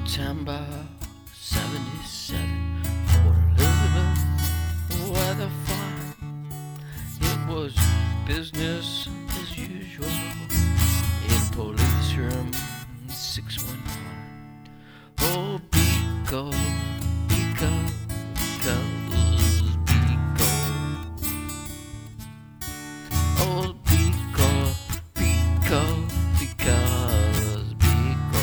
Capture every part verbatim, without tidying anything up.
September seventy-seven, Port Elizabeth weather fine. It was business as usual in police room six one nine. Oh, Biko, Biko, Biko, Biko. Oh, Biko, Biko, because Biko.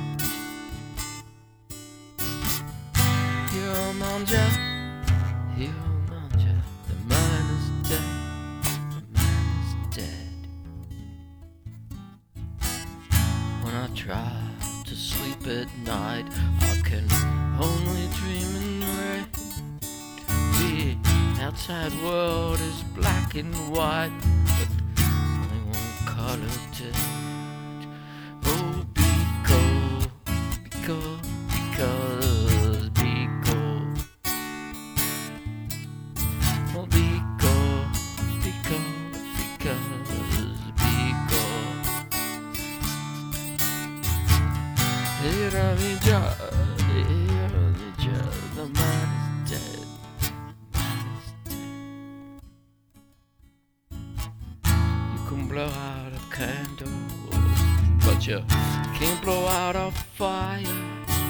Hero Manja, Hero Manja, the man is dead, the man is dead. When I try to sleep at night, I can only dream in red. The outside world is black and white, but only one color dead. Oh, Biko, Biko, because Biko. Oh, Biko, Biko, because Biko. Hira Mija, Hira Mija, the man is dead, man is dead. You can blow out a candle, but you can't blow out a fire.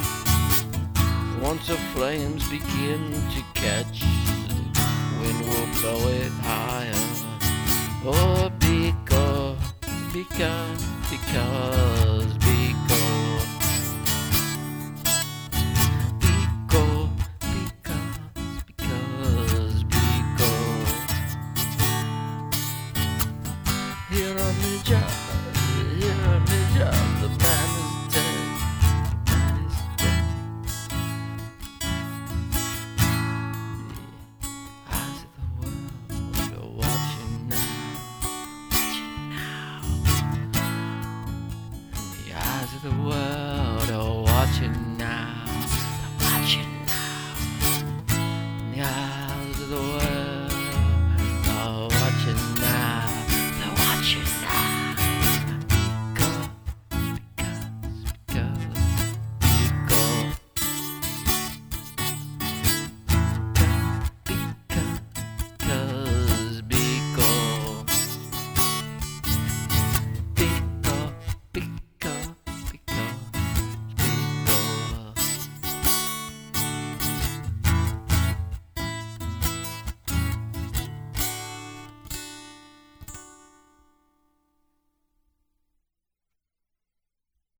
Once the flames begin to catch, the wind will blow it higher. Oh, Biko, Biko, because